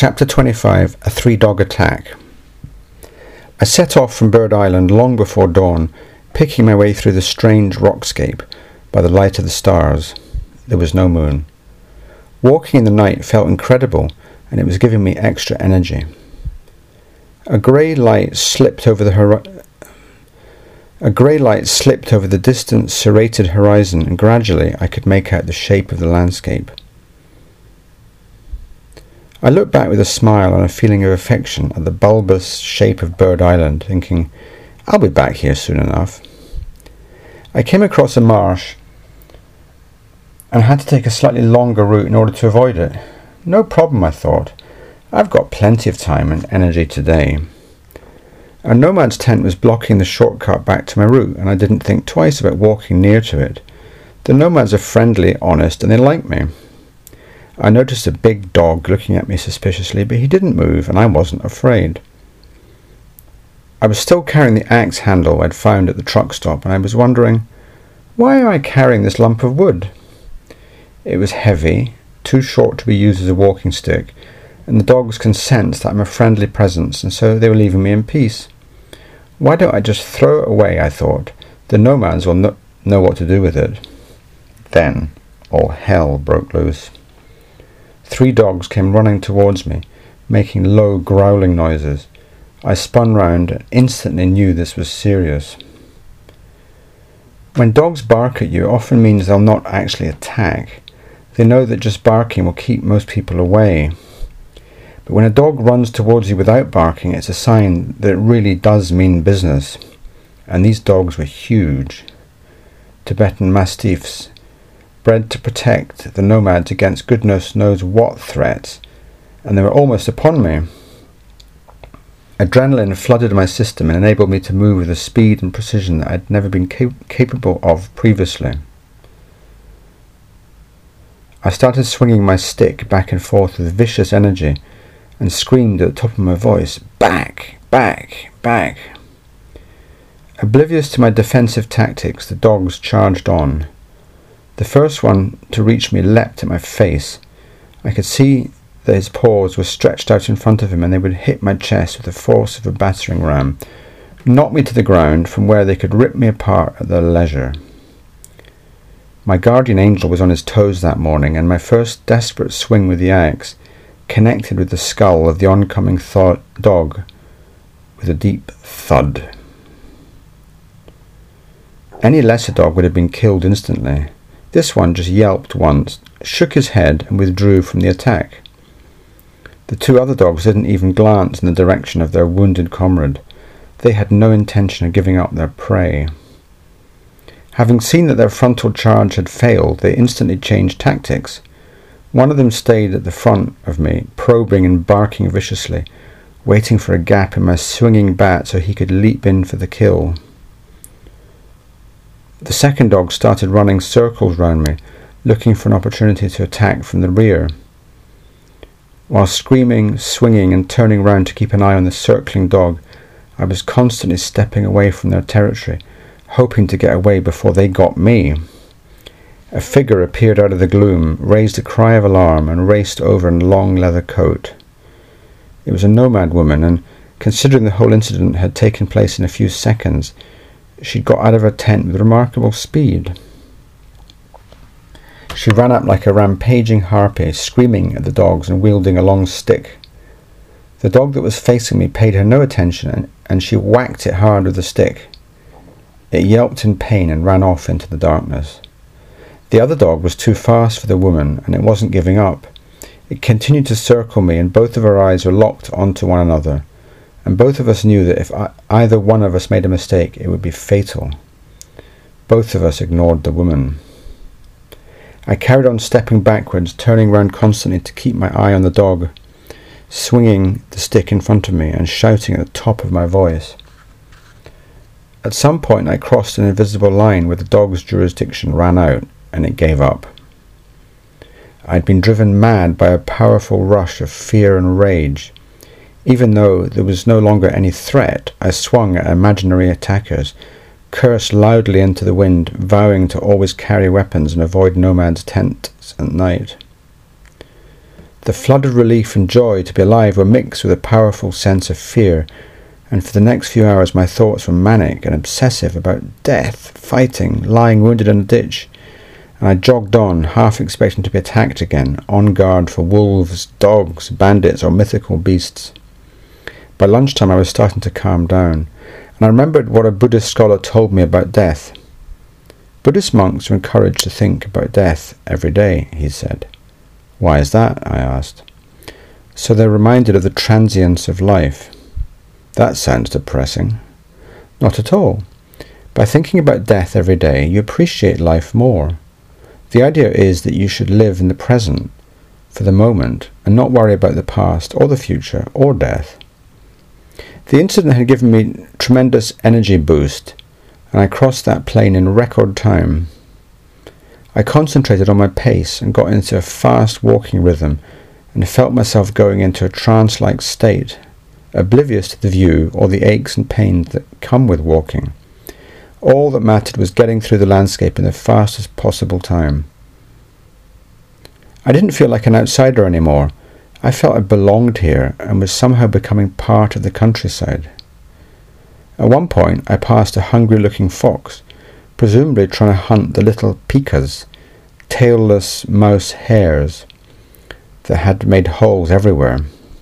Chapter 25, A Three-Dog Attack. I set off from Bird Island long before dawn, picking my way through the strange rockscape by the light of the stars. There was no moon. Walking in the night felt incredible, and it was giving me extra energy. A grey light slipped over the distant serrated horizon, and gradually I could make out the shape of the landscape. I looked back with a smile and a feeling of affection at the bulbous shape of Bird Island, thinking, I'll be back here soon enough. I came across a marsh and had to take a slightly longer route in order to avoid it. No problem, I thought. I've got plenty of time and energy today. A nomad's tent was blocking the shortcut back to my route, and I didn't think twice about walking near to it. The nomads are friendly, honest, and they like me. I noticed a big dog looking at me suspiciously, but he didn't move, and I wasn't afraid. I was still carrying the axe handle I'd found at the truck stop, and I was wondering, why am I carrying this lump of wood? It was heavy, too short to be used as a walking stick, and the dogs can sense that I'm a friendly presence, and so they were leaving me in peace. Why don't I just throw it away, I thought. The nomads will know what to do with it. Then all hell broke loose. 3 dogs came running towards me, making low growling noises. I spun round and instantly knew this was serious. When dogs bark at you, it often means they'll not actually attack. They know that just barking will keep most people away. But when a dog runs towards you without barking, it's a sign that it really does mean business. And these dogs were huge. Tibetan Mastiffs, bred to protect the nomads against goodness knows what threats, and they were almost upon me. Adrenaline flooded my system and enabled me to move with a speed and precision that I'd never been capable of previously. I started swinging my stick back and forth with vicious energy and screamed at the top of my voice, "Back! Back! Back!" Oblivious to my defensive tactics, the dogs charged on. The first one to reach me leapt at my face. I could see that his paws were stretched out in front of him, and they would hit my chest with the force of a battering ram, knock me to the ground, from where they could rip me apart at their leisure. My guardian angel was on his toes that morning, and my first desperate swing with the axe connected with the skull of the oncoming dog with a deep thud. Any lesser dog would have been killed instantly. This one just yelped once, shook his head, and withdrew from the attack. The 2 other dogs didn't even glance in the direction of their wounded comrade. They had no intention of giving up their prey. Having seen that their frontal charge had failed, they instantly changed tactics. One of them stayed at the front of me, probing and barking viciously, waiting for a gap in my swinging bat so he could leap in for the kill. The second dog started running circles round me, looking for an opportunity to attack from the rear. While screaming, swinging, and turning round to keep an eye on the circling dog, I was constantly stepping away from their territory, hoping to get away before they got me. A figure appeared out of the gloom, raised a cry of alarm, and raced over in a long leather coat. It was a nomad woman, and considering the whole incident had taken place in a few seconds, she'd got out of her tent with remarkable speed. She ran up like a rampaging harpy, screaming at the dogs and wielding a long stick. The dog that was facing me paid her no attention, and she whacked it hard with the stick. It yelped in pain and ran off into the darkness. The other dog was too fast for the woman, and it wasn't giving up. It continued to circle me, and both of our eyes were locked onto one another. And both of us knew that if either one of us made a mistake, it would be fatal. Both of us ignored the woman. I carried on stepping backwards, turning round constantly to keep my eye on the dog, swinging the stick in front of me and shouting at the top of my voice. At some point I crossed an invisible line where the dog's jurisdiction ran out, and it gave up. I'd been driven mad by a powerful rush of fear and rage. Even though there was no longer any threat, I swung at imaginary attackers, cursed loudly into the wind, vowing to always carry weapons and avoid nomads' tents at night. The flood of relief and joy to be alive were mixed with a powerful sense of fear, and for the next few hours my thoughts were manic and obsessive about death, fighting, lying wounded in a ditch, and I jogged on, half expecting to be attacked again, on guard for wolves, dogs, bandits, or mythical beasts. By lunchtime I was starting to calm down, and I remembered what a Buddhist scholar told me about death. Buddhist monks are encouraged to think about death every day, he said. Why is that? I asked. So they're reminded of the transience of life. That sounds depressing. Not at all. By thinking about death every day, you appreciate life more. The idea is that you should live in the present, for the moment, and not worry about the past or the future or death. The incident had given me tremendous energy boost, and I crossed that plane in record time. I concentrated on my pace and got into a fast walking rhythm, and felt myself going into a trance-like state, oblivious to the view or the aches and pains that come with walking. All that mattered was getting through the landscape in the fastest possible time. I didn't feel like an outsider anymore. I felt I belonged here and was somehow becoming part of the countryside. At one point I passed a hungry-looking fox, presumably trying to hunt the little pikas, tailless mouse hares, that had made holes everywhere.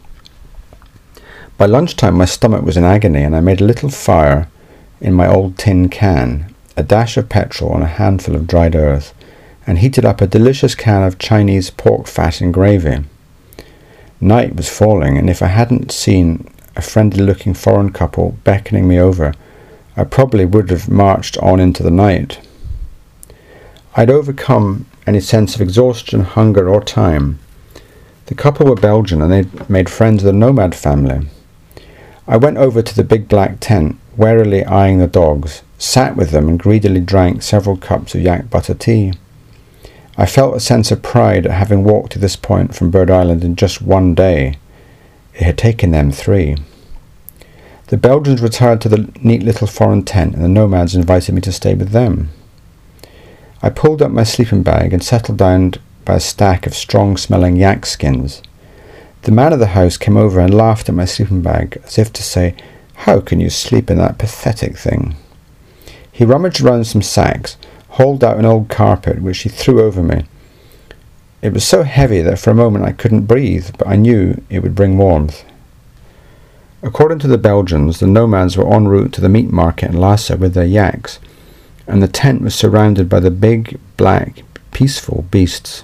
By lunchtime my stomach was in agony, and I made a little fire in my old tin can, a dash of petrol and a handful of dried earth, and heated up a delicious can of Chinese pork fat and gravy. Night was falling, and if I hadn't seen a friendly-looking foreign couple beckoning me over, I probably would have marched on into the night. I'd overcome any sense of exhaustion, hunger, or time. The couple were Belgian, and they'd made friends with a nomad family. I went over to the big black tent, warily eyeing the dogs, sat with them, and greedily drank several cups of yak butter tea. I felt a sense of pride at having walked to this point from Bird Island in just one day. It had taken them 3. The Belgians retired to the neat little foreign tent, and the nomads invited me to stay with them. I pulled up my sleeping bag and settled down by a stack of strong-smelling yak skins. The man of the house came over and laughed at my sleeping bag, as if to say, "How can you sleep in that pathetic thing?" He rummaged around some sacks, hauled out an old carpet, which he threw over me. It was so heavy that for a moment I couldn't breathe, but I knew it would bring warmth. According to the Belgians, the nomads were en route to the meat market in Lhasa with their yaks, and the tent was surrounded by the big, black, peaceful beasts.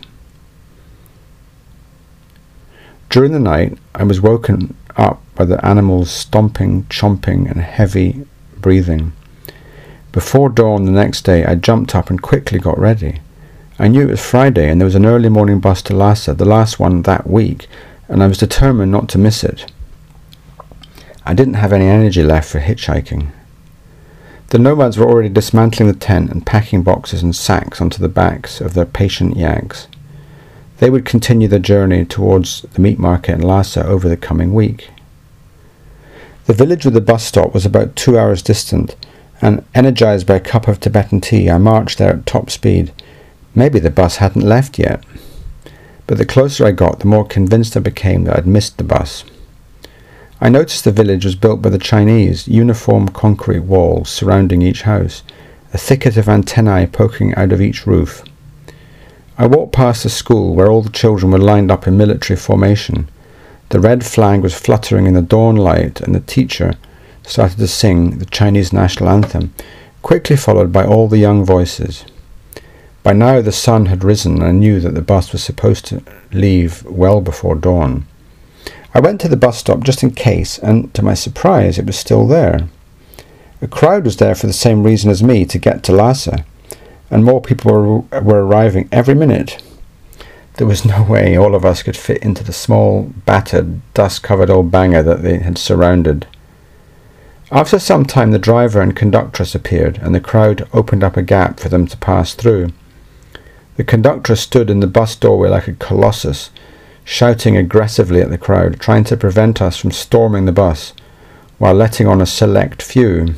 During the night, I was woken up by the animals stomping, chomping, and heavy breathing. Before dawn the next day, I jumped up and quickly got ready. I knew it was Friday, and there was an early morning bus to Lhasa, the last one that week, and I was determined not to miss it. I didn't have any energy left for hitchhiking. The nomads were already dismantling the tent and packing boxes and sacks onto the backs of their patient yaks. They would continue their journey towards the meat market in Lhasa over the coming week. The village with the bus stop was about 2 hours distant, and energized by a cup of Tibetan tea, I marched there at top speed. Maybe the bus hadn't left yet. But the closer I got, the more convinced I became that I'd missed the bus. I noticed the village was built by the Chinese, uniform concrete walls surrounding each house, a thicket of antennae poking out of each roof. I walked past the school where all the children were lined up in military formation. The red flag was fluttering in the dawn light, and the teacher started to sing the Chinese national anthem, quickly followed by all the young voices. By now the sun had risen, and I knew that the bus was supposed to leave well before dawn. I went to the bus stop just in case, and to my surprise it was still there. A crowd was there for the same reason as me, to get to Lhasa, and more people were arriving every minute. There was no way all of us could fit into the small, battered, dust-covered old banger that they had surrounded. After some time the driver and conductress appeared, and the crowd opened up a gap for them to pass through. The conductress stood in the bus doorway like a colossus, shouting aggressively at the crowd, trying to prevent us from storming the bus, while letting on a select few.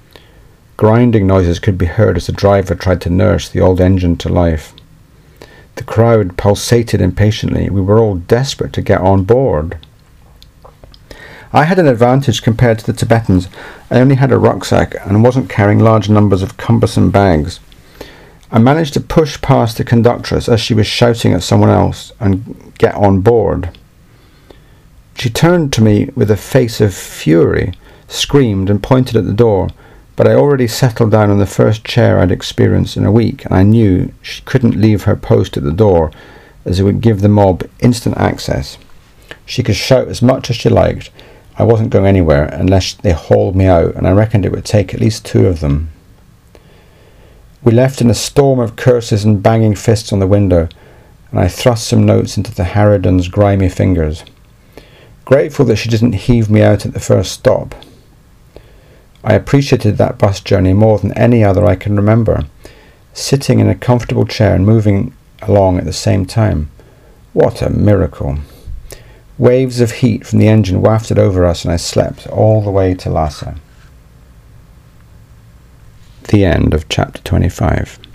Grinding noises could be heard as the driver tried to nurse the old engine to life. The crowd pulsated impatiently. We were all desperate to get on board. I had an advantage compared to the Tibetans. I only had a rucksack and wasn't carrying large numbers of cumbersome bags. I managed to push past the conductress as she was shouting at someone else and get on board. She turned to me with a face of fury, screamed and pointed at the door, but I already settled down on the first chair I'd experienced in a week, and I knew she couldn't leave her post at the door, as it would give the mob instant access. She could shout as much as she liked. I wasn't going anywhere unless they hauled me out, and I reckoned it would take at least 2 of them. We left in a storm of curses and banging fists on the window, and I thrust some notes into the harridan's grimy fingers, grateful that she didn't heave me out at the first stop. I appreciated that bus journey more than any other I can remember, sitting in a comfortable chair and moving along at the same time. What a miracle! Waves of heat from the engine wafted over us, and I slept all the way to Lhasa. The end of chapter 25.